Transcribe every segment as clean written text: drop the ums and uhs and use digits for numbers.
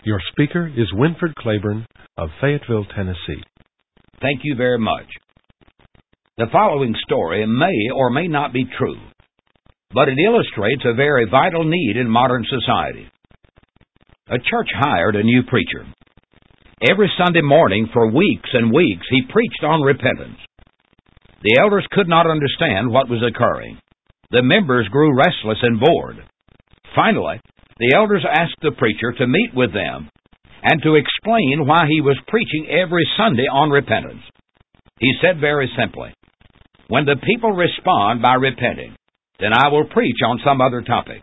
Your speaker is Winford Claiborne of Fayetteville, Tennessee. Thank you very much. The following story may or may not be true, but it illustrates a very vital need in modern society. A church hired a new preacher. Every Sunday morning for weeks and weeks he preached on repentance. The elders could not understand what was occurring. The members grew restless and bored. Finally, the elders asked the preacher to meet with them and to explain why he was preaching every Sunday on repentance. He said very simply, "When the people respond by repenting, then I will preach on some other topic."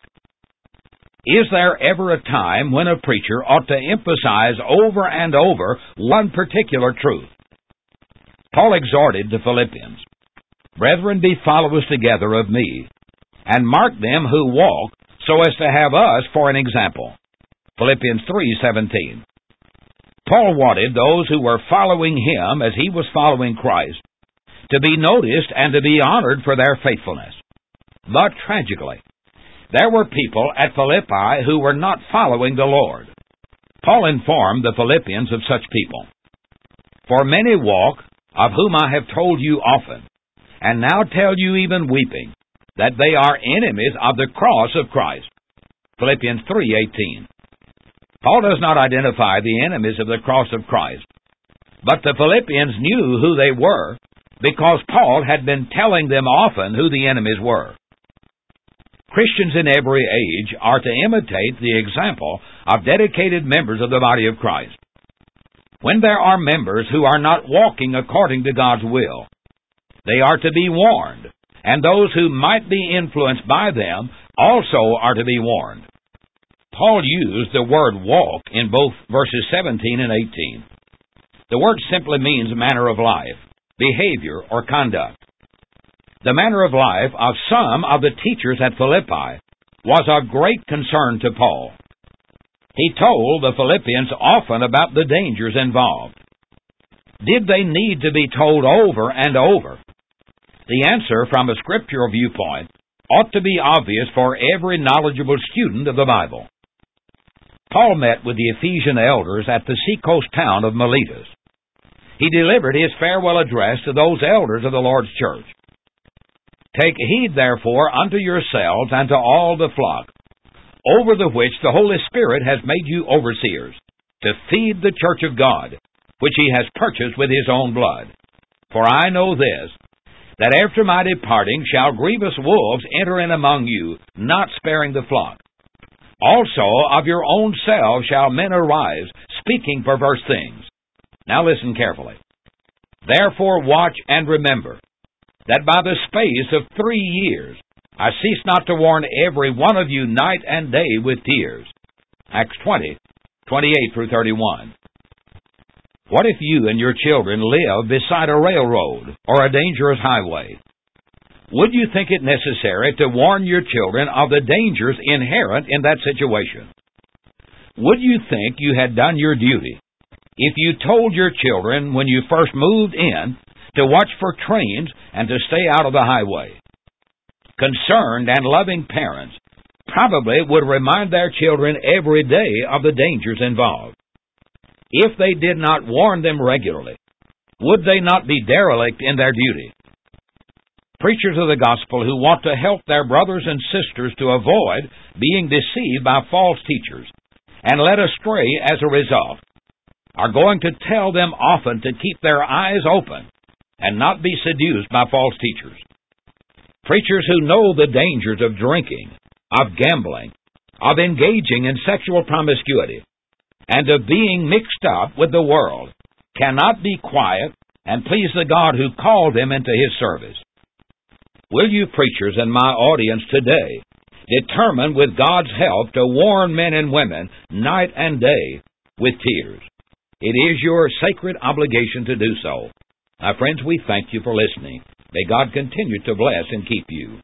Is there ever a time when a preacher ought to emphasize over and over one particular truth? Paul exhorted the Philippians, "Brethren, be followers together of me, and mark them who walk, so as to have us for an example." Philippians 3:17. Paul wanted those who were following him as he was following Christ to be noticed and to be honored for their faithfulness. But tragically, there were people at Philippi who were not following the Lord. Paul informed the Philippians of such people. "For many walk, of whom I have told you often, and now tell you even weeping, that they are enemies of the cross of Christ." Philippians 3:18. Paul does not identify the enemies of the cross of Christ, but the Philippians knew who they were because Paul had been telling them often who the enemies were. Christians in every age are to imitate the example of dedicated members of the body of Christ. When there are members who are not walking according to God's will, they are to be warned, and those who might be influenced by them also are to be warned. Paul used the word walk in both verses 17 and 18. The word simply means manner of life, behavior, or conduct. The manner of life of some of the teachers at Philippi was of great concern to Paul. He told the Philippians often about the dangers involved. Did they need to be told over and over? The answer from a scriptural viewpoint ought to be obvious for every knowledgeable student of the Bible. Paul met with the Ephesian elders at the seacoast town of Miletus. He delivered his farewell address to those elders of the Lord's church. "Take heed, therefore, unto yourselves and to all the flock, over the which the Holy Spirit has made you overseers, to feed the church of God, which he has purchased with his own blood. For I know this, that after my departing shall grievous wolves enter in among you, not sparing the flock. Also of your own selves shall men arise, speaking perverse things." Now listen carefully. "Therefore watch and remember, that by the space of 3 years I cease not to warn every one of you night and day with tears." Acts 20:28-31. What if you and your children live beside a railroad or a dangerous highway? Would you think it necessary to warn your children of the dangers inherent in that situation? Would you think you had done your duty if you told your children when you first moved in to watch for trains and to stay out of the highway? Concerned and loving parents probably would remind their children every day of the dangers involved. If they did not warn them regularly, would they not be derelict in their duty? Preachers of the gospel who want to help their brothers and sisters to avoid being deceived by false teachers and led astray as a result are going to tell them often to keep their eyes open and not be seduced by false teachers. Preachers who know the dangers of drinking, of gambling, of engaging in sexual promiscuity, and of being mixed up with the world cannot be quiet and please the God who called them into his service. Will you preachers in my audience today determine with God's help to warn men and women night and day with tears? It is your sacred obligation to do so. My friends, we thank you for listening. May God continue to bless and keep you.